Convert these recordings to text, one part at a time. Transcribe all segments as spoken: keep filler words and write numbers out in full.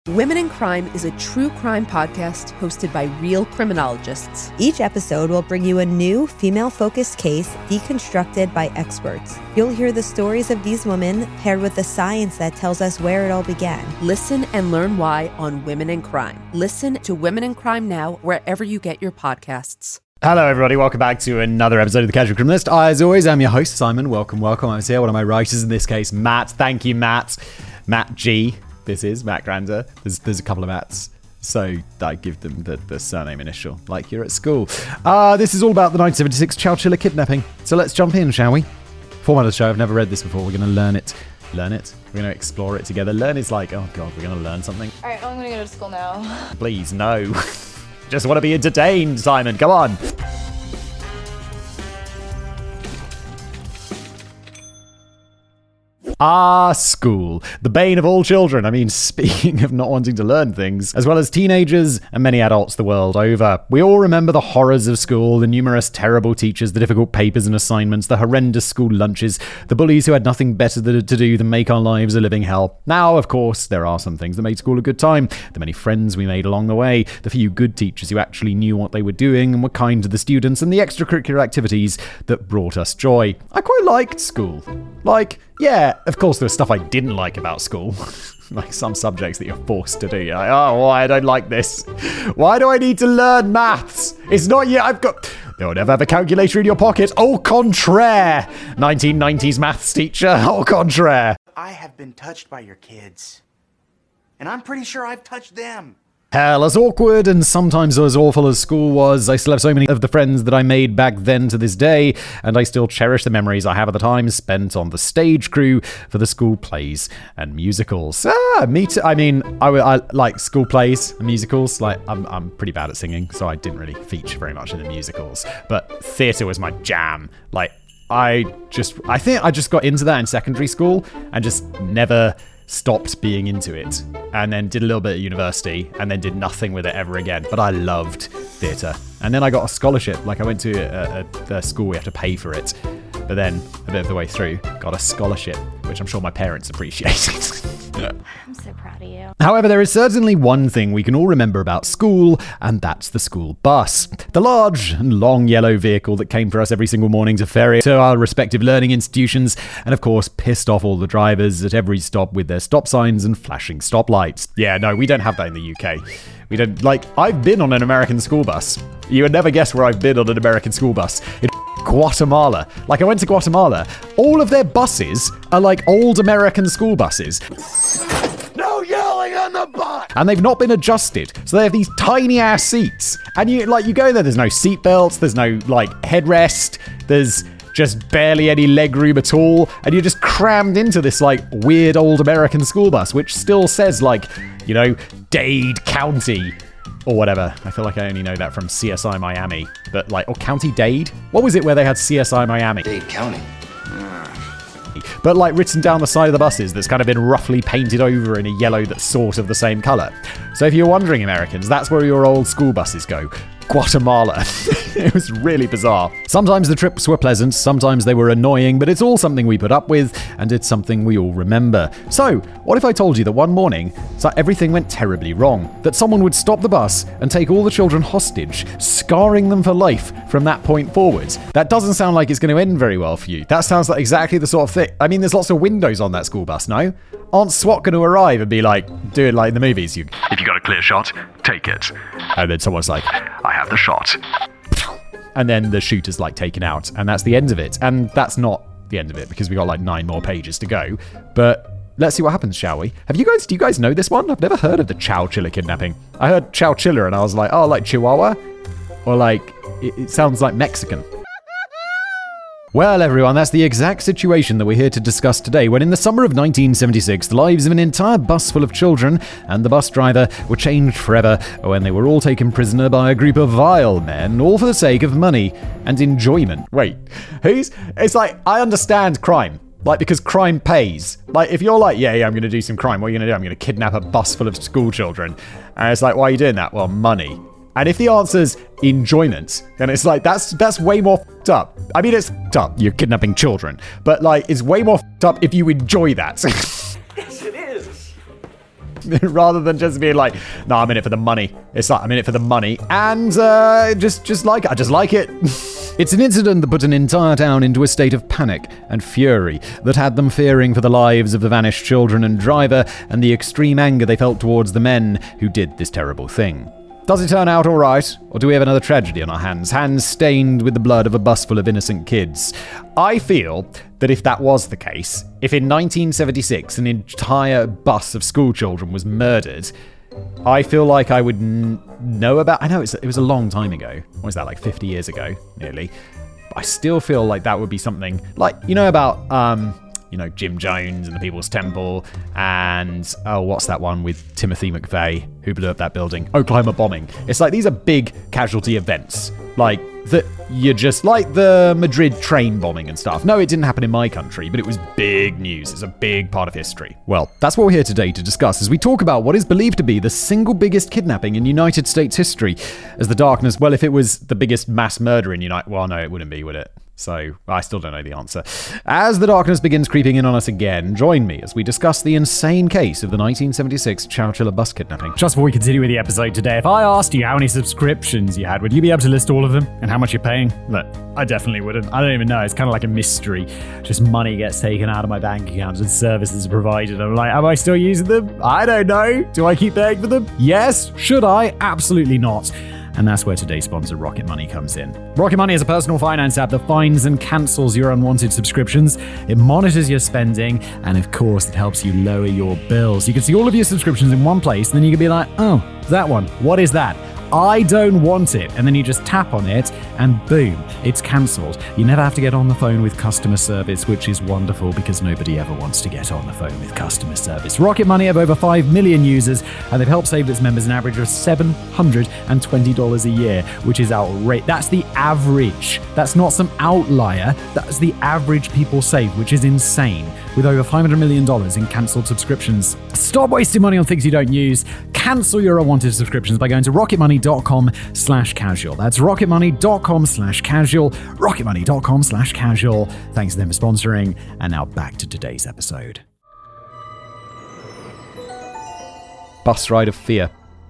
Women in Crime is a true crime podcast hosted by real criminologists. Each episode will bring you a new female-focused case deconstructed by experts. You'll hear the stories of these women paired with the science that tells us where it all began. Listen and learn why on Women in Crime. Listen to Women in Crime now wherever you get your podcasts. Hello, everybody. Welcome back to another episode of The Casual Criminalist. As always, I'm your host, Simon. Welcome, welcome. I was here. One of my writers in this case, Matt. Thank you, Matt. Matt G. This is Matt Grander. There's there's a couple of Matts, so I give them the, the surname initial, like you're at school. Uh, this is all about the nineteen seventy-six Chowchilla kidnapping. So let's jump in, shall we? Format of the show, I've never read this before. We're going to learn it. Learn it. We're going to explore it together. Learn is like, oh God, we're going to learn something. All right, I'm going to go to school now. Please, no. Just want to be entertained, Simon. Come on. Ah, school. The bane of all children. I mean, speaking of not wanting to learn things, as well as teenagers and many adults the world over. We all remember the horrors of school, the numerous terrible teachers, the difficult papers and assignments, the horrendous school lunches, the bullies who had nothing better to do than make our lives a living hell. Now, of course, there are some things that made school a good time. The many friends we made along the way, the few good teachers who actually knew what they were doing and were kind to the students, and the extracurricular activities that brought us joy. I quite liked school. Like, yeah, of course there was stuff I didn't like about school. Like some subjects that you're forced to do. You're like, oh, why don't I like this? Why do I need to learn maths? It's not yet. I've got... You'll never have a calculator in your pocket. Au contraire. nineteen nineties maths teacher. Au contraire. I have been touched by your kids. And I'm pretty sure I've touched them. Hell, as awkward and sometimes as awful as school was, I still have so many of the friends that I made back then to this day, and I still cherish the memories I have at the time spent on the stage crew for the school plays and musicals. Ah, me too. I mean, I, I like school plays and musicals. Like, I'm I'm pretty bad at singing, so I didn't really feature very much in the musicals. But theatre was my jam. Like, I just, I think I just got into that in secondary school and just never stopped being into it, and then did a little bit at university and then did nothing with it ever again. But I loved theatre, and then I got a scholarship. Like, I went to a, a, a school we have to pay for it, but then a bit of the way through got a scholarship, which I'm sure my parents appreciated. I'm so proud of you. However, there is certainly one thing we can all remember about school, and that's the school bus. The large and long yellow vehicle that came for us every single morning to ferry to our respective learning institutions, and of course pissed off all the drivers at every stop with their stop signs and flashing stoplights. Yeah, no, we don't have that in the U K. We don't, like, I've been on an American school bus. You would never guess where I've been on an American school bus. In Guatemala. Like, I went to Guatemala. All of their buses are like old American school buses. No yelling on the bus! And they've not been adjusted. So they have these tiny ass seats. And you, like, you go there, there's no seat belts, there's no, like, headrest, there's just barely any leg room at all, and you're just crammed into this, like, weird old American school bus, which still says, like, you know, Dade County or whatever. I feel like I only know that from C S I Miami, but like, or County Dade? What was it where they had C S I Miami? Dade County. But like written down the side of the buses that's kind of been roughly painted over in a yellow that's sort of the same colour. So if you're wondering, Americans, that's where your old school buses go. Guatemala. It was really bizarre. Sometimes the trips were pleasant, sometimes they were annoying, but it's all something we put up with, and it's something we all remember. So, what if I told you that one morning, so everything went terribly wrong? That someone would stop the bus and take all the children hostage, scarring them for life from that point forwards? That doesn't sound like it's going to end very well for you. That sounds like exactly the sort of thing. I mean, there's lots of windows on that school bus, no? Aren't SWAT going to arrive and be like, do it like in the movies? You, if you got a clear shot, take it. And then someone's like, I have the shot. And then the shooter's like taken out, and that's the end of it. And that's not the end of it, because we got like nine more pages to go. But let's see what happens, shall we? Have you guys, do you guys know this one? I've never heard of the Chowchilla kidnapping. I heard Chowchilla and I was like, oh, like Chihuahua? Or like, it, it sounds like Mexican. Well, everyone, that's the exact situation that we're here to discuss today, when in the summer of nineteen seventy-six, the lives of an entire bus full of children and the bus driver were changed forever when they were all taken prisoner by a group of vile men, all for the sake of money and enjoyment. Wait, who's... It's like, I understand crime. Like, because crime pays. Like, if you're like, yeah, yeah, I'm going to do some crime, what are you going to do? I'm going to kidnap a bus full of school children. And it's like, why are you doing that? Well, money. And if the answer's enjoyment, then it's like, that's that's way more f***ed up. I mean, it's f***ed up, you're kidnapping children, but like, it's way more f***ed up if you enjoy that. Yes, it is. rather than just being like, no, I'm in it for the money. It's like, I'm in it for the money. And uh, just, just like, I just like it. It's an incident that put an entire town into a state of panic and fury that had them fearing for the lives of the vanished children and driver and the extreme anger they felt towards the men who did this terrible thing. Does it turn out all right, or do we have another tragedy on our hands, hands stained with the blood of a bus full of innocent kids? I feel that if that was the case, if in nineteen seventy-six an entire bus of school children was murdered, I feel like I would n- know about... I know it's, it was a long time ago. What was that, like fifty years ago, nearly? But I still feel like that would be something... Like, you know about... um. You know, Jim Jones and the People's Temple, and, oh, what's that one with Timothy McVeigh, who blew up that building? Oklahoma bombing. It's like, these are big casualty events. Like, that you're just, like the Madrid train bombing and stuff. No, it didn't happen in my country, but it was big news. It's a big part of history. Well, that's what we're here today to discuss as we talk about what is believed to be the single biggest kidnapping in United States history. As the darkness, well, if it was the biggest mass murder in United, well, no, it wouldn't be, would it? So, I still don't know the answer. As the darkness begins creeping in on us again, join me as we discuss the insane case of the nineteen seventy-six Chowchilla bus kidnapping. Just before we continue with the episode today, if I asked you how many subscriptions you had, would you be able to list all of them and how much you're paying? Look, I definitely wouldn't. I don't even know. It's kind of like a mystery. Just money gets taken out of my bank account and services are provided. I'm like, am I still using them? I don't know. Do I keep paying for them? Yes. Should I? Absolutely not. And that's where today's sponsor, Rocket Money, comes in. Rocket Money is a personal finance app that finds and cancels your unwanted subscriptions. It monitors your spending, and of course, it helps you lower your bills. You can see all of your subscriptions in one place, and then you can be like, oh, that one, what is that? I don't want it. And then you just tap on it and boom, it's cancelled. You never have to get on the phone with customer service, which is wonderful because nobody ever wants to get on the phone with customer service. Rocket Money have over five million users and they've helped save its members an average of seven hundred twenty dollars a year, which is outrageous. That's the average. That's not some outlier. That's the average people save, which is insane. With over five hundred million dollars in cancelled subscriptions. Stop wasting money on things you don't use. Cancel your unwanted subscriptions by going to rocketmoney.com slash casual. That's rocketmoney.com slash casual. rocketmoney.com slash casual. Thanks to them for sponsoring. And now back to today's episode. Bus ride of fear.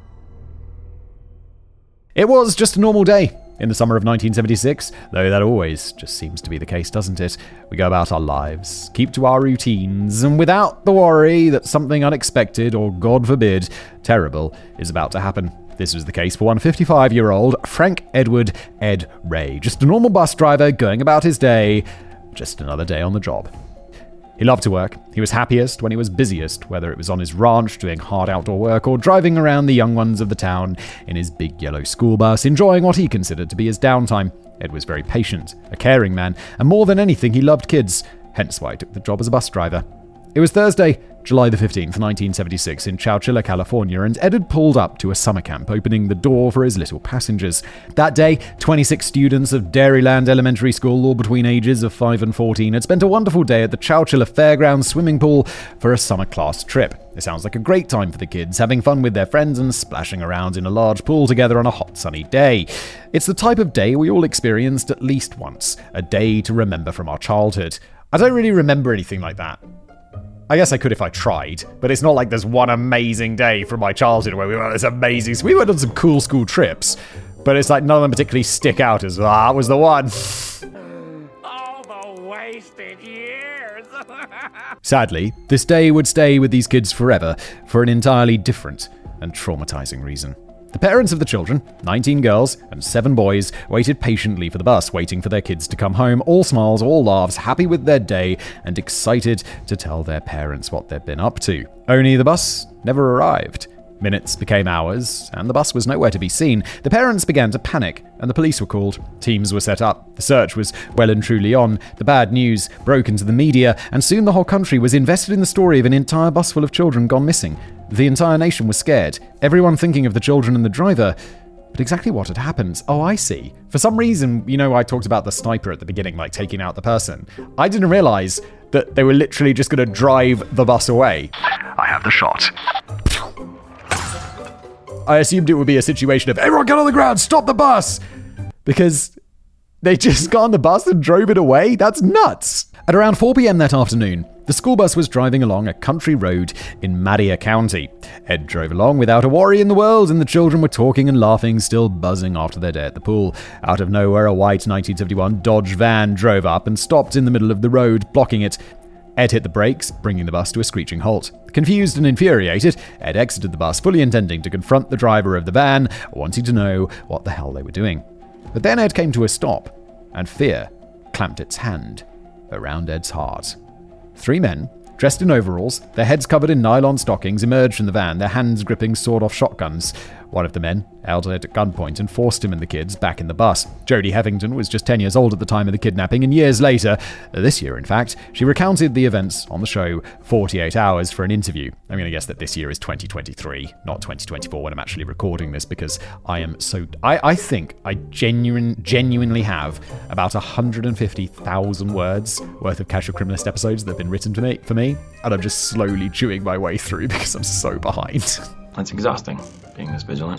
It was just a normal day in the summer of nineteen seventy-six, though that always just seems to be the case, doesn't it? We go about our lives, keep to our routines, and without the worry that something unexpected, or God forbid, terrible, is about to happen. This was the case for one fifty-five-year-old Frank Edward Ed Ray, just a normal bus driver going about his day, just another day on the job. He loved to work. He was happiest when he was busiest, whether it was on his ranch doing hard outdoor work or driving around the young ones of the town in his big yellow school bus, enjoying what he considered to be his downtime. Ed was very patient, a caring man, and more than anything, he loved kids, hence why he took the job as a bus driver. It was Thursday, July the fifteenth, nineteen seventy-six, in Chowchilla, California, and Ed had pulled up to a summer camp, opening the door for his little passengers. That day, twenty-six students of Dairyland Elementary School, all between ages of five and fourteen, had spent a wonderful day at the Chowchilla Fairgrounds swimming pool for a summer class trip. It sounds like a great time for the kids, having fun with their friends and splashing around in a large pool together on a hot, sunny day. It's the type of day we all experienced at least once, a day to remember from our childhood. I don't really remember anything like that. I guess I could if I tried, but it's not like there's one amazing day from my childhood where we went on this amazing... We went on some cool school trips, but it's like none of them particularly stick out as, ah, that was the one. All the wasted years. Sadly, this day would stay with these kids forever for an entirely different and traumatizing reason. The parents of the children, nineteen girls and seven boys, waited patiently for the bus, waiting for their kids to come home, all smiles, all laughs, happy with their day, and excited to tell their parents what they'd been up to. Only the bus never arrived. Minutes became hours, and the bus was nowhere to be seen. The parents began to panic, and the police were called. Teams were set up. The search was well and truly on. The bad news broke into the media, and soon the whole country was invested in the story of an entire bus full of children gone missing. The entire nation was scared, everyone thinking of the children and the driver. But exactly what had happened? Oh, I see. For some reason, you know, I talked about the sniper at the beginning, like taking out the person. I didn't realize that they were literally just going to drive the bus away. I have the shot. I assumed it would be a situation of, everyone get on the ground, stop the bus! Because They just got on the bus and drove it away? That's nuts. At around four p.m. that afternoon, the school bus was driving along a country road in Marion County. Ed drove along without a worry in the world, and the children were talking and laughing, still buzzing after their day at the pool. Out of nowhere, a white nineteen seventy-one Dodge van drove up and stopped in the middle of the road, blocking it. Ed hit the brakes, bringing the bus to a screeching halt. Confused and infuriated, Ed exited the bus, fully intending to confront the driver of the van, wanting to know what the hell they were doing. But then Ed came to a stop, and fear clamped its hand around Ed's heart. Three men, dressed in overalls, their heads covered in nylon stockings, emerged from the van, their hands gripping sawed-off shotguns. One of the men held Ed at gunpoint and forced him and the kids back in the bus. Jodie Heffington was just ten years old at the time of the kidnapping, and years later, this year in fact, she recounted the events on the show forty-eight hours for an interview. I'm going to guess that this year is twenty twenty-three, not twenty twenty-four when I'm actually recording this, because I am so... I, I think I genuine, genuinely have about one hundred fifty thousand words worth of Casual Criminalist episodes that have been written to me, for me, and I'm just slowly chewing my way through because I'm so behind. That's exhausting, being this vigilant.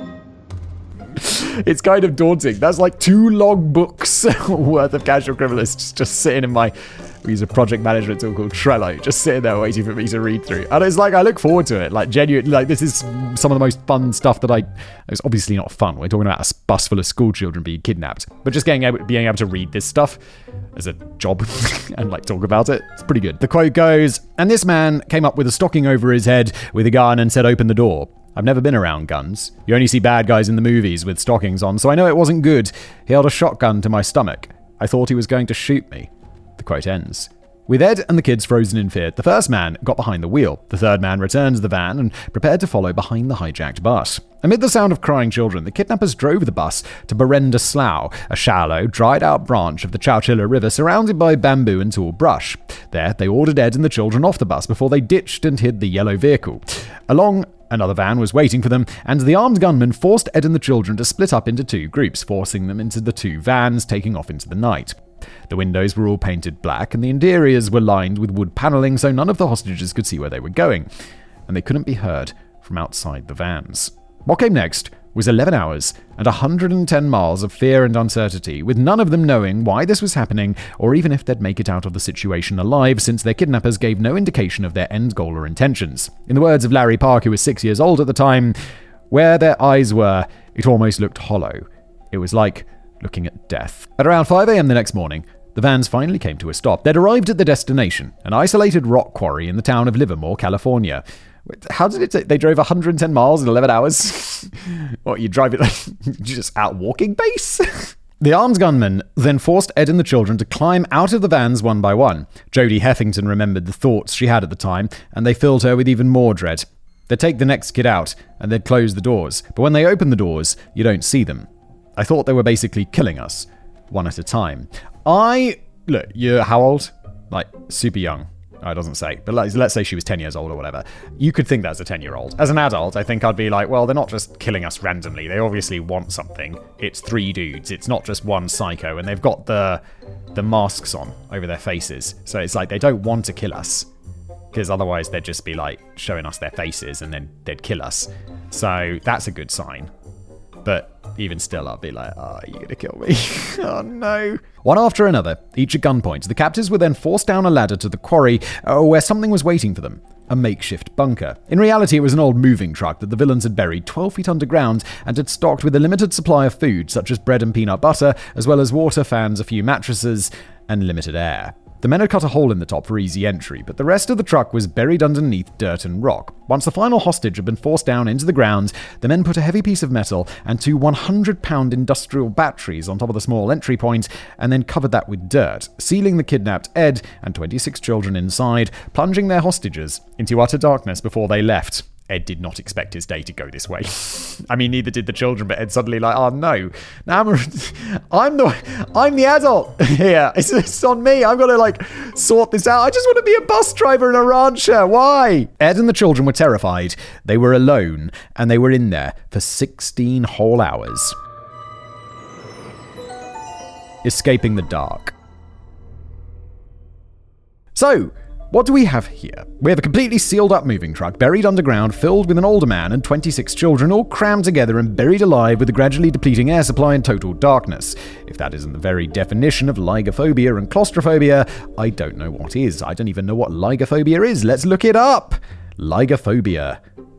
It's kind of daunting. That's like two long books worth of Casual Criminalists just sitting in my... We use a project management tool called Trello, just sitting there waiting for me to read through. And it's like, I look forward to it. Like, genuinely, like, this is some of the most fun stuff that I... It's obviously not fun. We're talking about a bus full of school children being kidnapped. But just getting able, being able to read this stuff as a job and, like, talk about it, it's pretty good. The quote goes, "And this man came up with a stocking over his head with a gun and said, 'Open the door.' I've never been around guns. You only see bad guys in the movies with stockings on, so I know it wasn't good. He held a shotgun to my stomach. I thought he was going to shoot me." The quote ends. With Ed and the kids frozen in fear, the first man got behind the wheel. The third man returned to the van and prepared to follow behind the hijacked bus. Amid the sound of crying children, the kidnappers drove the bus to Barenda Slough, a shallow, dried-out branch of the Chowchilla River surrounded by bamboo and tall brush. There, they ordered Ed and the children off the bus before they ditched and hid the yellow vehicle. Along Another van was waiting for them, and the armed gunman forced Ed and the children to split up into two groups, forcing them into the two vans, taking off into the night. The windows were all painted black, and the interiors were lined with wood paneling so none of the hostages could see where they were going, and they couldn't be heard from outside the vans. What came next was eleven hours and one hundred ten miles of fear and uncertainty, with none of them knowing why this was happening or even if they'd make it out of the situation alive, since their kidnappers gave no indication of their end goal or intentions. In the words of Larry Park, who was six years old at the time, "Where their eyes were, it almost looked hollow. It was like looking at death." At around five a.m. the next morning, the vans finally came to a stop. They'd arrived at the destination, an isolated rock quarry in the town of Livermore, California. How did it take? They drove one hundred ten miles in eleven hours? What, you drive it like just out walking base? The armed gunman then forced Ed and the children to climb out of the vans one by one. Jodie Heffington remembered the thoughts she had at the time, and they filled her with even more dread. They'd take the next kid out, and they'd close the doors. But when they open the doors, you don't see them. I thought they were basically killing us, one at a time. I... Look, you're how old? Like, super young. Oh, it doesn't say, but let's, let's say she was ten years old or whatever. You could think that as a ten-year-old. As an adult, I think I'd be like, well, they're not just killing us randomly. They obviously want something. It's three dudes. It's not just one psycho, and they've got the the masks on over their faces. So it's like they don't want to kill us, because otherwise they'd just be like showing us their faces and then they'd kill us. So that's a good sign. But even still, I'd be like, oh, you're going to kill me. Oh, no. One after another, each at gunpoint, the captors were then forced down a ladder to the quarry uh, where something was waiting for them, a makeshift bunker. In reality, it was an old moving truck that the villains had buried twelve feet underground and had stocked with a limited supply of food, such as bread and peanut butter, as well as water, fans, a few mattresses, and limited air. The men had cut a hole in the top for easy entry, but the rest of the truck was buried underneath dirt and rock. Once the final hostage had been forced down into the ground, the men put a heavy piece of metal and two one hundred pound industrial batteries on top of the small entry point, and then covered that with dirt, sealing the kidnapped Ed and twenty-six children inside, plunging their hostages into utter darkness before they left. Ed did not expect his day to go this way. I mean, neither did the children, but Ed's suddenly like, oh no, now I'm, I'm the I'm the adult here. It's, it's on me. I've got to like sort this out. I just want to be a bus driver and a rancher. Why? Ed and the children were terrified. They were alone, and they were in there for sixteen whole hours. Escaping the dark. So, What do we have here? We have a completely sealed up moving truck buried underground, filled with an older man and twenty-six children, all crammed together and buried alive with a gradually depleting air supply and total darkness. If that isn't the very definition of ligophobia and claustrophobia, I don't know what is. I don't even know what ligophobia is. Let's look it up. Ligophobia.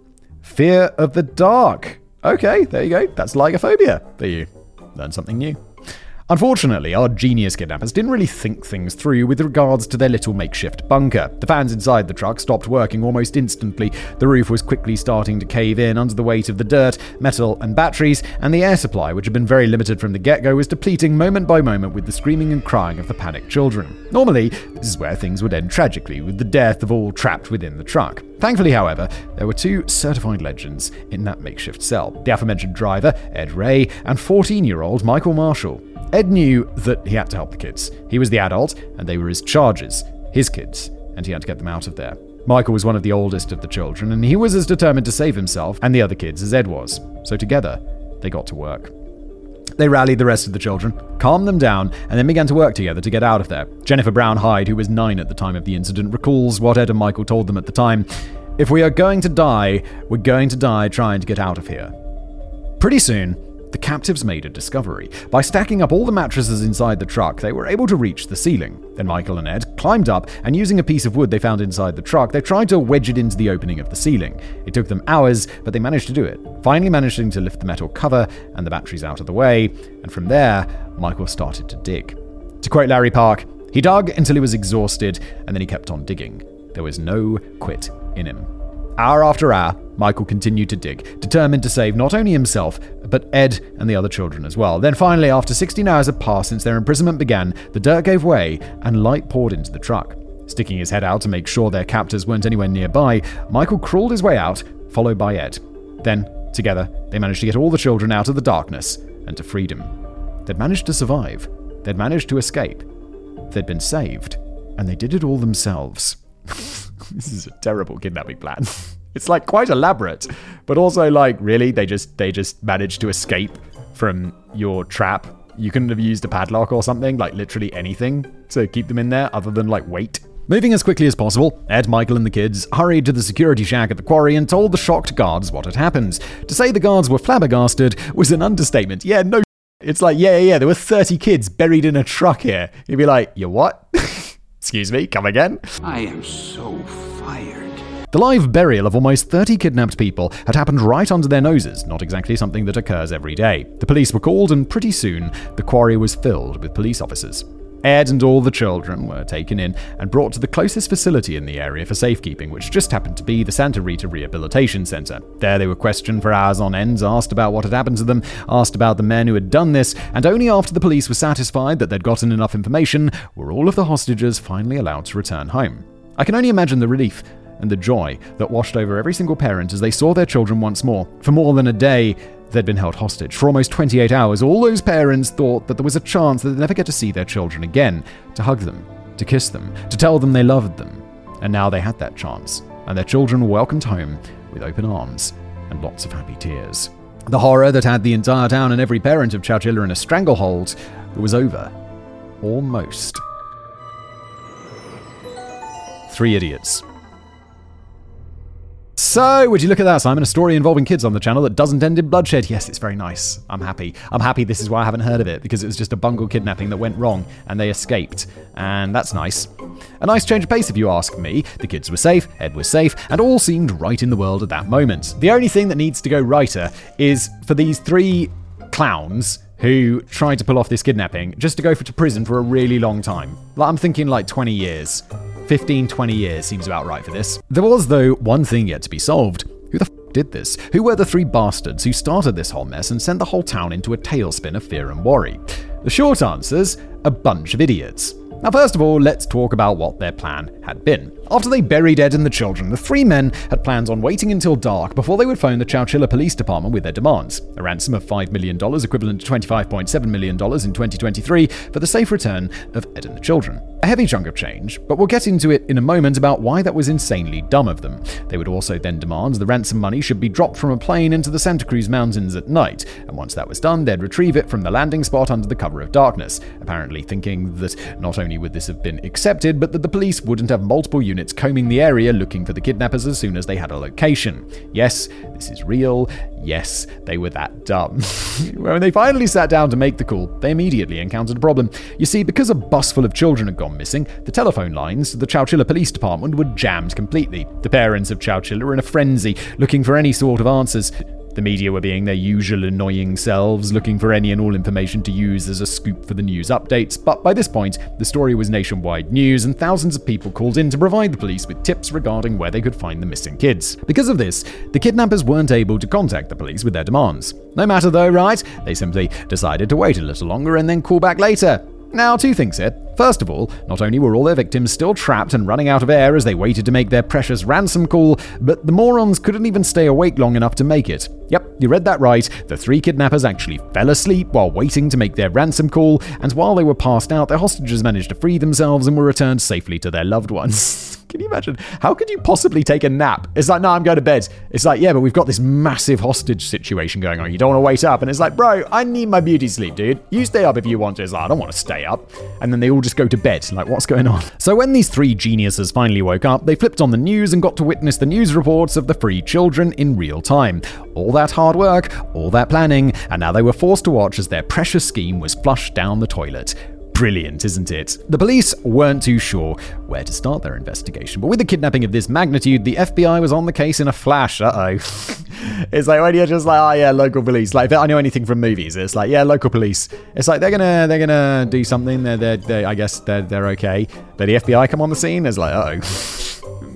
Fear of the dark. Okay, there you go. That's ligophobia. There you learn something new. Unfortunately, our genius kidnappers didn't really think things through with regards to their little makeshift bunker. The fans inside the truck stopped working almost instantly. The roof was quickly starting to cave in under the weight of the dirt, metal, and batteries, and the air supply, which had been very limited from the get-go, was depleting moment by moment with the screaming and crying of the panicked children. Normally, this is where things would end tragically, with the death of all trapped within the truck. Thankfully, however, there were two certified legends in that makeshift cell. The aforementioned driver, Ed Ray, and fourteen-year-old Michael Marshall. Ed knew that he had to help the kids. He was the adult, and they were his charges, his kids, and he had to get them out of there. Michael was one of the oldest of the children, and he was as determined to save himself and the other kids as Ed was. So together, they got to work. They rallied the rest of the children, calmed them down, and then began to work together to get out of there. Jennifer Brown Hyde, who was nine at the time of the incident, recalls what Ed and Michael told them at the time. "If we are going to die, we're going to die trying to get out of here." Pretty soon, the captives made a discovery. By stacking up all the mattresses inside the truck, they were able to reach the ceiling. Then Michael and Ed climbed up, and using a piece of wood they found inside the truck, they tried to wedge it into the opening of the ceiling. It took them hours, but they managed to do it, finally managing to lift the metal cover and the batteries out of the way, and from there, Michael started to dig. To quote Larry Park, he dug until he was exhausted, and then he kept on digging. There was no quit in him. Hour after hour, Michael continued to dig, determined to save not only himself, but Ed and the other children as well. Then finally, after sixteen hours had passed since their imprisonment began, the dirt gave way and light poured into the truck. Sticking his head out to make sure their captors weren't anywhere nearby, Michael crawled his way out, followed by Ed. Then, together, they managed to get all the children out of the darkness and to freedom. They'd managed to survive. They'd managed to escape. They'd been saved. And they did it all themselves. This is a terrible kidnapping plan. It's like quite elaborate, but also like, really, they just they just managed to escape from your trap. You couldn't have used a padlock or something, like literally anything to keep them in there other than like weight. Moving as quickly as possible, Ed, Michael, and the kids hurried to the security shack at the quarry and told the shocked guards what had happened. To say the guards were flabbergasted was an understatement. Yeah, no, it's like, yeah, yeah, yeah, there were thirty kids buried in a truck here. You'd be like, you what? Excuse me, come again? I am so fired. The live burial of almost thirty kidnapped people had happened right under their noses, not exactly something that occurs every day. The police were called, and pretty soon, the quarry was filled with police officers. Ed and all the children were taken in and brought to the closest facility in the area for safekeeping, which just happened to be the Santa Rita Rehabilitation Center. There they were questioned for hours on end, asked about what had happened to them, asked about the men who had done this, and only after the police were satisfied that they'd gotten enough information were all of the hostages finally allowed to return home. I can only imagine the relief and the joy that washed over every single parent as they saw their children once more. For more than a day, they'd been held hostage. For almost twenty-eight hours, all those parents thought that there was a chance that they'd never get to see their children again, to hug them, to kiss them, to tell them they loved them. And now they had that chance, and their children were welcomed home with open arms and lots of happy tears. The horror that had the entire town and every parent of Chowchilla in a stranglehold was over. Almost. Three idiots. So, would you look at that, Simon? A story involving kids on the channel that doesn't end in bloodshed. Yes, it's very nice. I'm happy. I'm happy this is why I haven't heard of it, because it was just a bungled kidnapping that went wrong, and they escaped. And that's nice. A nice change of pace, if you ask me. The kids were safe, Ed was safe, and all seemed right in the world at that moment. The only thing that needs to go righter is for these three clowns who tried to pull off this kidnapping just to go for to prison for a really long time. Like, I'm thinking like twenty years. fifteen, twenty years seems about right for this. There was, though, one thing yet to be solved. Who the f*** did this? Who were the three bastards who started this whole mess and sent the whole town into a tailspin of fear and worry? The short answer's a bunch of idiots. Now, first of all, let's talk about what their plan had been. After they buried Ed and the children, the three men had plans on waiting until dark before they would phone the Chowchilla Police Department with their demands. A ransom of five million dollars, equivalent to twenty-five point seven million dollars in twenty twenty-three, for the safe return of Ed and the children. A heavy chunk of change, but we'll get into it in a moment about why that was insanely dumb of them. They would also then demand the ransom money should be dropped from a plane into the Santa Cruz Mountains at night, and once that was done, they'd retrieve it from the landing spot under the cover of darkness, apparently thinking that not only would this have been accepted, but that the police wouldn't have multiple units combing the area looking for the kidnappers as soon as they had a location. Yes, this is real. Yes, they were that dumb. When they finally sat down to make the call, they immediately encountered a problem. You see, because a bus full of children had gone missing, the telephone lines to the Chowchilla Police Department were jammed completely. The parents of Chowchilla were in a frenzy, looking for any sort of answers. The media were being their usual annoying selves, looking for any and all information to use as a scoop for the news updates, but by this point, the story was nationwide news and thousands of people called in to provide the police with tips regarding where they could find the missing kids. Because of this, the kidnappers weren't able to contact the police with their demands. No matter though, right? They simply decided to wait a little longer and then call back later. Now, two things here. First of all, not only were all their victims still trapped and running out of air as they waited to make their precious ransom call, but the morons couldn't even stay awake long enough to make it. Yep, you read that right. The three kidnappers actually fell asleep while waiting to make their ransom call, and while they were passed out, their hostages managed to free themselves and were returned safely to their loved ones. Can you imagine? How could you possibly take a nap? It's like, no, I'm going to bed. It's like, yeah, but we've got this massive hostage situation going on. You don't want to wait up. And it's like, bro, I need my beauty sleep, dude. You stay up if you want to. It's like, I don't want to stay up. And then they all just go to bed. Like, what's going on? So when these three geniuses finally woke up, they flipped on the news and got to witness the news reports of the free children in real time. All that hard work, all that planning, and now they were forced to watch as their precious scheme was flushed down the toilet. Brilliant, isn't it? The police weren't too sure where to start their investigation, but with a kidnapping of this magnitude, the F B I was on the case in a flash. Uh-oh. It's like when you're just like, oh yeah, local police. Like, if I know anything from movies, it's like, yeah, local police. It's like they're gonna they're gonna do something. They're they're, they're I guess they're they're okay. But the F B I come on the scene. It's like, uh-oh.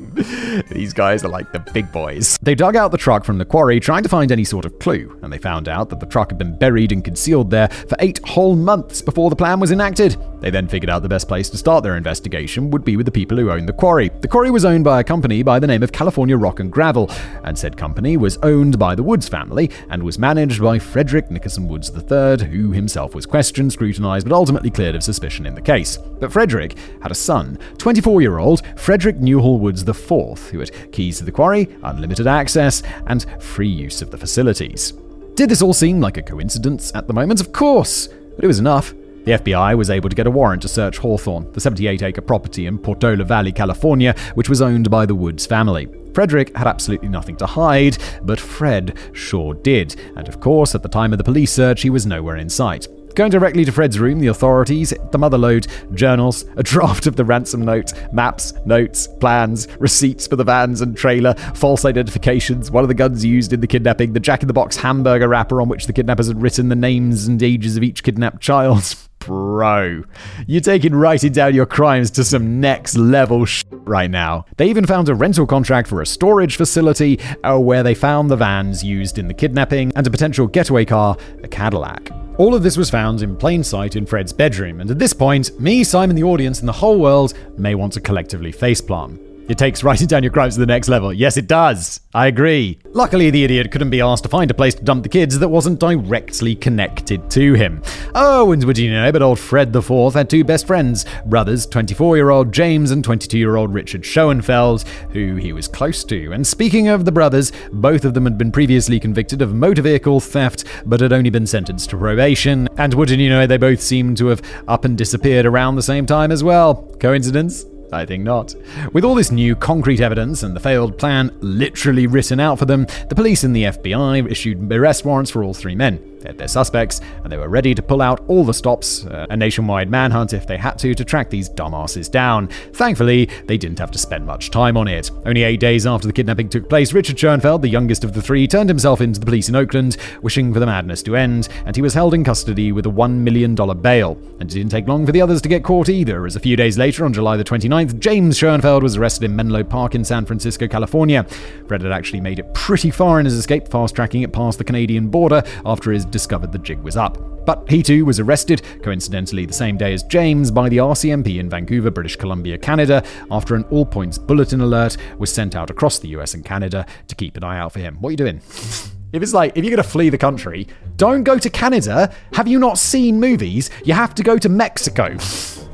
These guys are like the big boys. They dug out the truck from the quarry trying to find any sort of clue, and they found out that the truck had been buried and concealed there for eight whole months before the plan was enacted. They then figured out the best place to start their investigation would be with the people who owned the quarry. The quarry was owned by a company by the name of California Rock and Gravel, and said company was owned by the Woods family and was managed by Frederick Nickerson Woods the third, who himself was questioned, scrutinized, but ultimately cleared of suspicion in the case. But Frederick had a son, twenty-four-year-old Frederick Newhall Woods the fourth, who had keys to the quarry, unlimited access, and free use of the facilities. Did this all seem like a coincidence at the moment? Of course, but it was enough. The F B I was able to get a warrant to search Hawthorne, the seventy-eight acre property in Portola Valley, California, which was owned by the Woods family. Frederick had absolutely nothing to hide, but Fred sure did, and of course, at the time of the police search, he was nowhere in sight. Going directly to Fred's room, the authorities, the motherlode, journals, a draft of the ransom note, maps, notes, plans, receipts for the vans and trailer, false identifications, one of the guns used in the kidnapping, the Jack-in-the-Box hamburger wrapper on which the kidnappers had written the names and ages of each kidnapped child. Bro, you're taking writing down your crimes to some next level sh- right now. They even found a rental contract for a storage facility uh, where they found the vans used in the kidnapping and a potential getaway car, a Cadillac. All of this was found in plain sight in Fred's bedroom, and at this point, me, Simon, the audience, and the whole world may want to collectively facepalm. It takes writing down your crimes to the next level. Yes, it does. I agree. Luckily, the idiot couldn't be asked to find a place to dump the kids that wasn't directly connected to him. Oh, and would you know, but old Fred the fourth had two best friends, brothers, twenty-four-year-old James and twenty-two-year-old Richard Schoenfeld, who he was close to. And speaking of the brothers, both of them had been previously convicted of motor vehicle theft, but had only been sentenced to probation. And wouldn't you know, they both seemed to have up and disappeared around the same time as well. Coincidence? I think not. With all this new concrete evidence and the failed plan literally written out for them, the police and the F B I issued arrest warrants for all three men. They had their suspects, and they were ready to pull out all the stops, uh, a nationwide manhunt if they had to, to track these dumbasses down. Thankfully, they didn't have to spend much time on it. Only eight days after the kidnapping took place, Richard Schoenfeld, the youngest of the three, turned himself in to the police in Oakland, wishing for the madness to end, and he was held in custody with a one million dollars bail. And it didn't take long for the others to get caught either, as a few days later, on July the twenty-ninth, James Schoenfeld was arrested in Menlo Park in San Francisco, California. Fred had actually made it pretty far in his escape, fast-tracking it past the Canadian border after he discovered the jig was up. But he too was arrested, coincidentally the same day as James, by the R C M P in Vancouver, British Columbia, Canada, after an all-points bulletin alert was sent out across the U S and Canada to keep an eye out for him. What are you doing? If it's like, if you're going to flee the country, don't go to Canada. Have you not seen movies? You have to go to Mexico.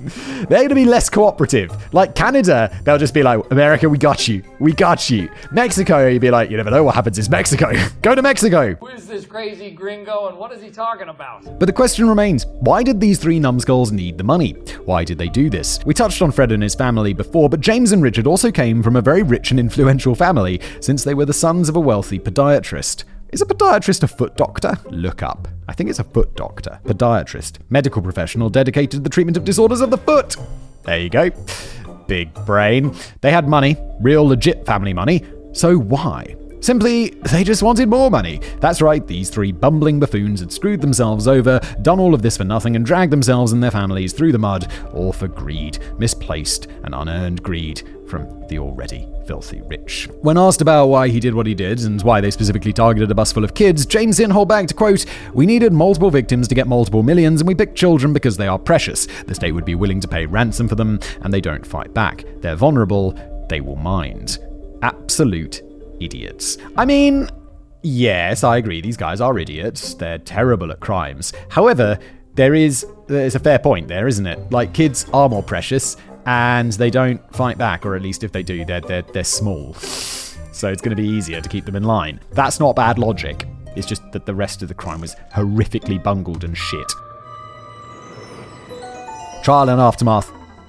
They're going to be less cooperative. Like Canada, they'll just be like, America, we got you. We got you. Mexico, you'd be like, you never know what happens in Mexico. Go to Mexico. Who is this crazy gringo and what is he talking about? But the question remains, why did these three numbskulls need the money? Why did they do this? We touched on Fred and his family before, but James and Richard also came from a very rich and influential family, since they were the sons of a wealthy podiatrist. Is a podiatrist a foot doctor? Look up. I think it's a foot doctor. Podiatrist. Medical professional dedicated to the treatment of disorders of the foot. There you go. Big brain. They had money. Real legit family money. So why? Simply, they just wanted more money. That's right, these three bumbling buffoons had screwed themselves over, done all of this for nothing, and dragged themselves and their families through the mud, all for greed, misplaced and unearned greed from the already filthy rich. When asked about why he did what he did, and why they specifically targeted a bus full of kids, James didn't hold back to quote, "We needed multiple victims to get multiple millions, and we picked children because they are precious. The state would be willing to pay ransom for them, and they don't fight back. They're vulnerable, they will mind." Absolute idiots. I mean, yes, I agree, these guys are idiots. They're terrible at crimes. However, there is there's a fair point there, isn't it? Like, kids are more precious, and they don't fight back, or at least if they do, they're, they're, they're small. So it's going to be easier to keep them in line. That's not bad logic. It's just that the rest of the crime was horrifically bungled and shit. Trial and aftermath.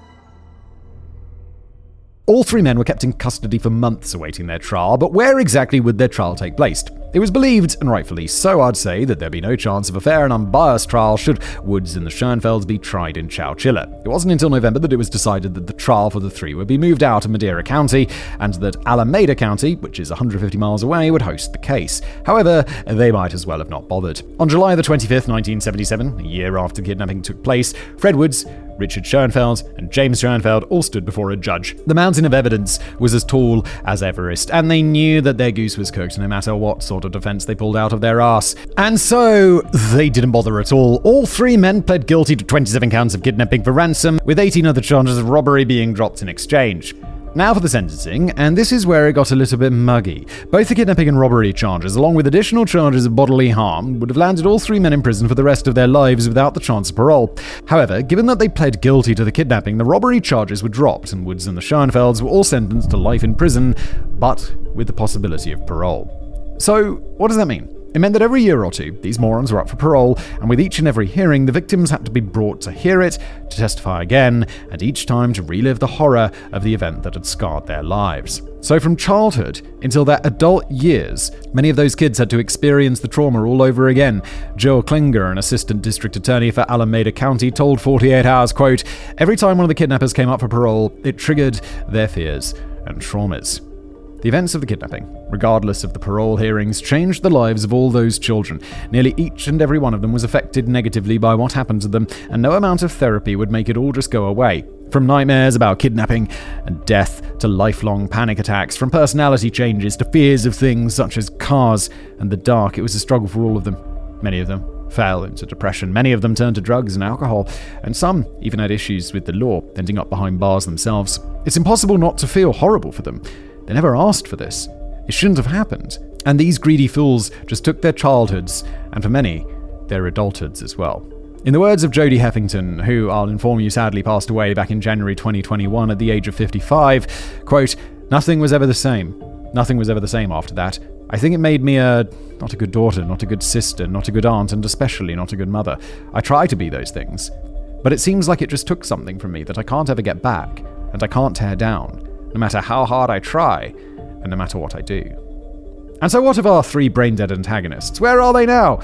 All three men were kept in custody for months awaiting their trial, but where exactly would their trial take place? It was believed, and rightfully so I'd say, that there'd be no chance of a fair and unbiased trial should Woods and the Schoenfelds be tried in Chowchilla. It wasn't until November that it was decided that the trial for the three would be moved out of Madera County, and that Alameda County, which is one hundred fifty miles away, would host the case. However, they might as well have not bothered. On July the twenty-fifth, nineteen seventy-seven, a year after the kidnapping took place, Fred Woods, Richard Schoenfeld, and James Schoenfeld all stood before a judge. The mountain of evidence was as tall as Everest, and they knew that their goose was cooked no matter what sort of defense they pulled out of their ass. And so, they didn't bother at all. All three men pled guilty to twenty-seven counts of kidnapping for ransom, with eighteen other charges of robbery being dropped in exchange. Now for the sentencing, and this is where it got a little bit muggy. Both the kidnapping and robbery charges, along with additional charges of bodily harm, would have landed all three men in prison for the rest of their lives without the chance of parole. However, given that they pled guilty to the kidnapping, the robbery charges were dropped, and Woods and the Schoenfelds were all sentenced to life in prison, but with the possibility of parole. So, what does that mean? It meant that every year or two, these morons were up for parole, and with each and every hearing, the victims had to be brought to hear it, to testify again, and each time to relive the horror of the event that had scarred their lives. So from childhood until their adult years, many of those kids had to experience the trauma all over again. Joe Klinger, an assistant district attorney for Alameda County, told forty-eight hours, quote, "Every time one of the kidnappers came up for parole, it triggered their fears and traumas." The events of the kidnapping, regardless of the parole hearings, changed the lives of all those children. Nearly each and every one of them was affected negatively by what happened to them, and no amount of therapy would make it all just go away. From nightmares about kidnapping and death to lifelong panic attacks, from personality changes to fears of things such as cars and the dark, it was a struggle for all of them. Many of them fell into depression. Many of them turned to drugs and alcohol, and some even had issues with the law, ending up behind bars themselves. It's impossible not to feel horrible for them. They never asked for this. It shouldn't have happened. And these greedy fools just took their childhoods, and for many, their adulthoods as well. In the words of Jodie Heffington, who I'll inform you sadly passed away back in January twenty twenty-one at the age of fifty-five, quote, "Nothing was ever the same. Nothing was ever the same after that. I think it made me a, not a good daughter, not a good sister, not a good aunt, and especially not a good mother. I try to be those things. But it seems like it just took something from me that I can't ever get back, and I can't tear down, no matter how hard I try, and no matter what I do." And so what of our three brain-dead antagonists? Where are they now?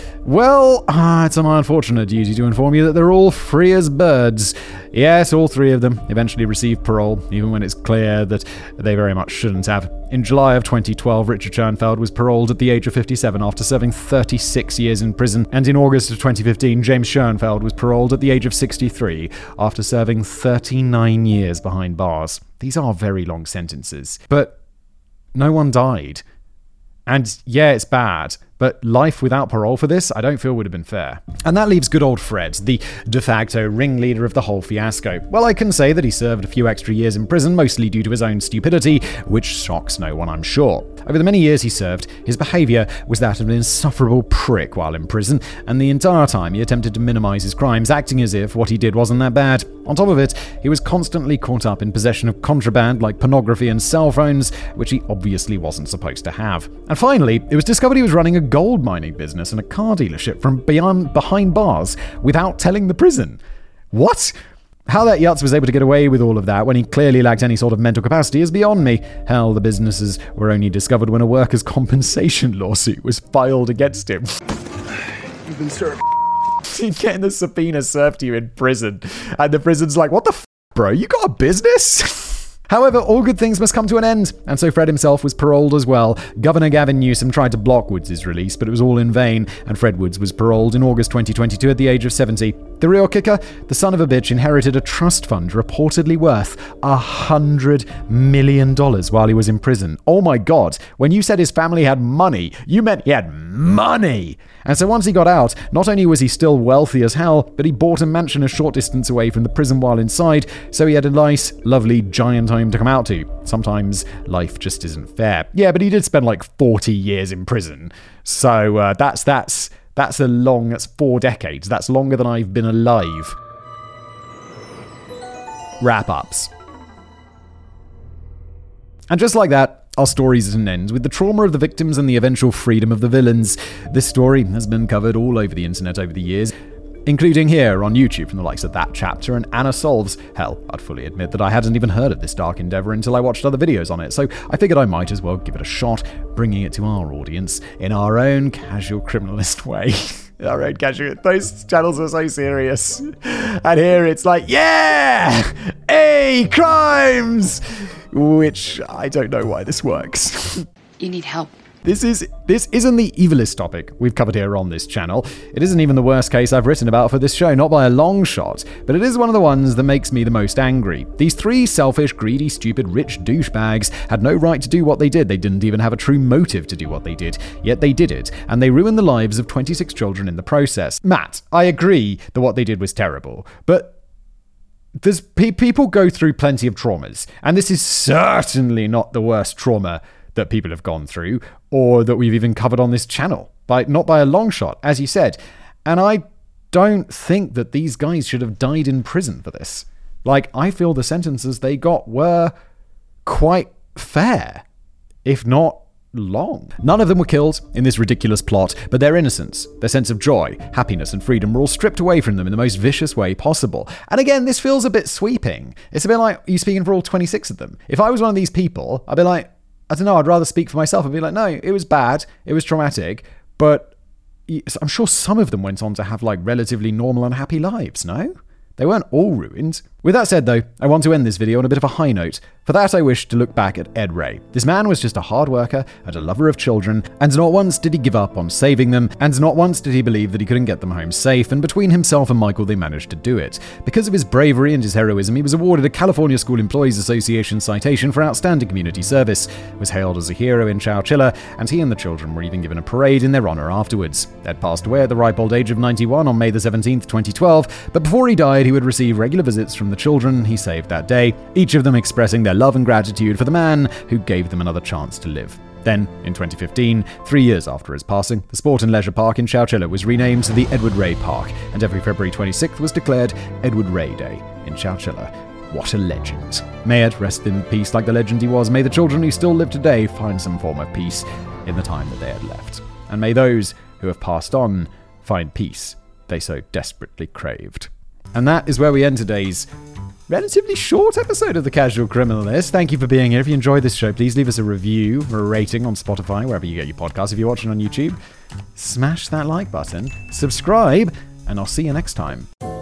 Well, ah, it's my unfortunate duty to inform you that they're all free as birds. Yes, all three of them eventually received parole, even when it's clear that they very much shouldn't have. In July of twenty twelve, Richard Schoenfeld was paroled at the age of fifty-seven after serving thirty-six years in prison, and in August of twenty fifteen, James Schoenfeld was paroled at the age of sixty-three after serving thirty-nine years behind bars. These are very long sentences, but no one died. And yeah, it's bad, but but life without parole for this, I don't feel would have been fair. And that leaves good old Fred, the de facto ringleader of the whole fiasco. Well, I can say that he served a few extra years in prison, mostly due to his own stupidity, which shocks no one, I'm sure. Over the many years he served, his behavior was that of an insufferable prick while in prison, and the entire time he attempted to minimize his crimes, acting as if what he did wasn't that bad. On top of it, he was constantly caught up in possession of contraband like pornography and cell phones, which he obviously wasn't supposed to have. And finally, it was discovered he was running a gold mining business and a car dealership from beyond behind bars without telling the prison. What? How that Yutz was able to get away with all of that when he clearly lacked any sort of mental capacity is beyond me. Hell, the businesses were only discovered when a workers' compensation lawsuit was filed against him. You've been served. Getting the subpoena served to you in prison, and the prison's like, what the f***, bro? You got a business? However, all good things must come to an end, and so Fred himself was paroled as well. Governor Gavin Newsom tried to block Woods' release, but it was all in vain, and Fred Woods was paroled in August twenty twenty-two at the age of seventy. The real kicker? The son of a bitch inherited a trust fund reportedly worth a hundred million dollars while he was in prison. Oh my god, when you said his family had money, you meant he had money! And so once he got out, not only was he still wealthy as hell, but he bought a mansion a short distance away from the prison while inside, so he had a nice, lovely, giant home to come out to. Sometimes life just isn't fair. Yeah, but he did spend like forty years in prison. So uh, that's, that's, that's a long, that's four decades. That's longer than I've been alive. Wrap-ups. And just like that, our story doesn't end with the trauma of the victims and the eventual freedom of the villains. This story has been covered all over the internet over the years, including here on YouTube from the likes of That Chapter and Anna Solves. Hell, I'd fully admit that I hadn't even heard of this dark endeavor until I watched other videos on it, so I figured I might as well give it a shot, bringing it to our audience in our own casual criminalist way. Our own casual. Those channels are so serious. And here it's like, yeah! Hey, crimes! Which I don't know why this works. You need help. This is this isn't the evilest topic we've covered here on this channel. It isn't even the worst case I've written about for this show, not by a long shot, but it is one of the ones that makes me the most angry. These three selfish, greedy, stupid, rich douchebags had no right to do what they did. They didn't even have a true motive to do what they did, yet they did it, and they ruined the lives of twenty-six children in the process. Matt, I agree that what they did was terrible, but there's pe- people go through plenty of traumas, and this is certainly not the worst trauma that people have gone through, or that we've even covered on this channel, by not by a long shot, as you said. And I don't think that these guys should have died in prison for this. Like, I feel the sentences they got were quite fair, if not long. None of them were killed in this ridiculous plot, but their innocence, their sense of joy, happiness, and freedom were all stripped away from them in the most vicious way possible. And again, this feels a bit sweeping. It's a bit like you speaking for all twenty-six of them. If I was one of these people, I'd be like, I don't know, I'd rather speak for myself and be like, no, it was bad, it was traumatic, but I'm sure some of them went on to have like relatively normal and happy lives, no? They weren't all ruined. With that said though, I want to end this video on a bit of a high note. For that I wish to look back at Ed Ray. This man was just a hard worker and a lover of children, and not once did he give up on saving them, and not once did he believe that he couldn't get them home safe, and between himself and Michael they managed to do it. Because of his bravery and his heroism, he was awarded a California School Employees Association citation for outstanding community service, was hailed as a hero in Chowchilla, and he and the children were even given a parade in their honor afterwards. Ed passed away at the ripe old age of ninety-one on May the seventeenth, twenty twelve, but before he died he would receive regular visits from the children he saved that day, each of them expressing their love and gratitude for the man who gave them another chance to live. Then, in twenty fifteen, three years after his passing, the Sport and Leisure Park in Chowchilla was renamed to the Edward Ray Park, and every February twenty-sixth was declared Edward Ray Day in Chowchilla. What a legend. May Ed rest in peace like the legend he was. May the children who still live today find some form of peace in the time that they had left. And may those who have passed on find peace they so desperately craved. And that is where we end today's relatively short episode of The Casual Criminalist. Thank you for being here. If you enjoyed this show, please leave us a review or a rating on Spotify, wherever you get your podcasts. If you're watching on YouTube, smash that like button, subscribe, and I'll see you next time.